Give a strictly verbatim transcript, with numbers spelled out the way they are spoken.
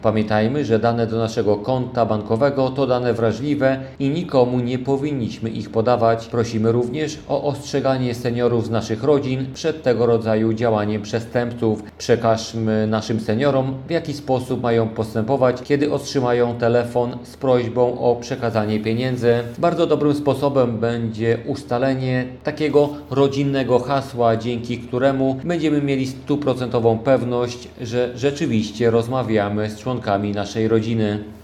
Pamiętajmy, że dane do naszego konta bankowego to dane wrażliwe i nikomu nie powinniśmy ich podawać. Prosimy również o ostrzeganie seniorów z naszych rodzin przed tego rodzaju działaniem przestępców. Przekażmy naszym seniorom, w jaki sposób mają postępować, kiedy otrzymają telefon z prośbą o przekazanie pieniędzy. Bardzo dobrym sposobem będzie ustalenie takiego rodzinnego hasła, dzięki któremu będziemy mieli stuprocentową pewność, że rzeczywiście rozmawiamy z członkami naszej rodziny.